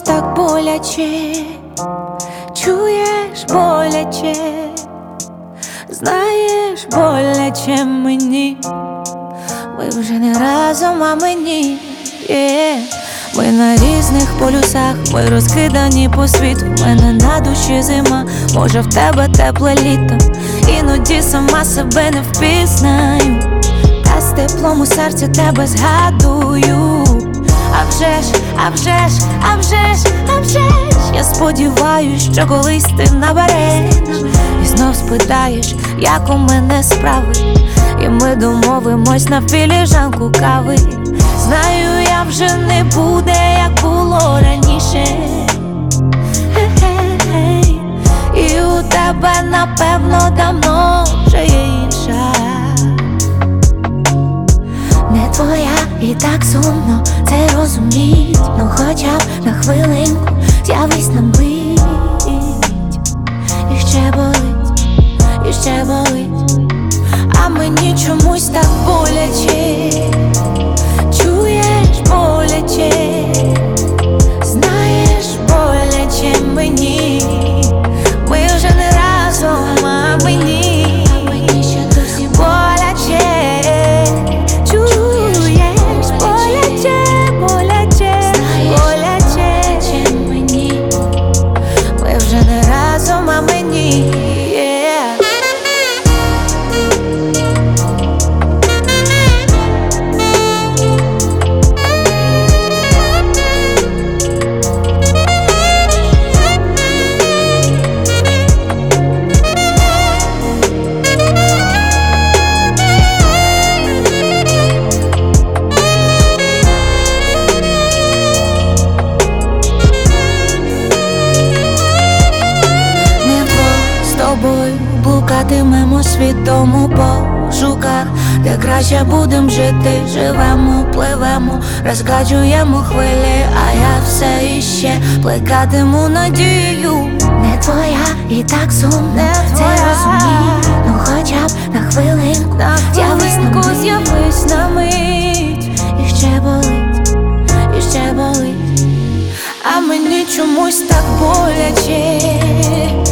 так боляче, чуєш боляче, знаєш боляче мені. Ми вже не разом, а мені Ми на різних полюсах, ми розкидані по світу. В мене на душі зима, може в тебе тепле літо. Іноді сама себе не впізнаю, та з теплом у серці тебе згадую. А вже ж, а вже ж, а вже ж, а вже ж, я сподіваюсь, що колись ти набереш і знов спитаєш, як у мене справи, і ми домовимось на філіжанку кави. Знаю, я вже не буде, як було раніше. Хе-хе-хей. І у тебе, напевно, давно вже є інша. Не твоя і так сумно це розуміть. Ну хоча б на хвилинку з'явись на мить. І ще болить, і ще болить, а мені чомусь так боляче. Чуєш боляче, знаєш боляче мені. Ми вже не разом, а мені ще досі боляче. Чуєш боляче, боляче, боляче мені. Ми вже не разом, а мені блукатимемо світом у пошуках, де краще будем жити. Живемо, пливемо, розкачуємо хвилі, а я все іще плекатиму надію. Не твоя і так сумно це розумій. Ну хоча б на хвилинку з'явись на мить. І ще болить, і ще болить, а мені чомусь так боляче.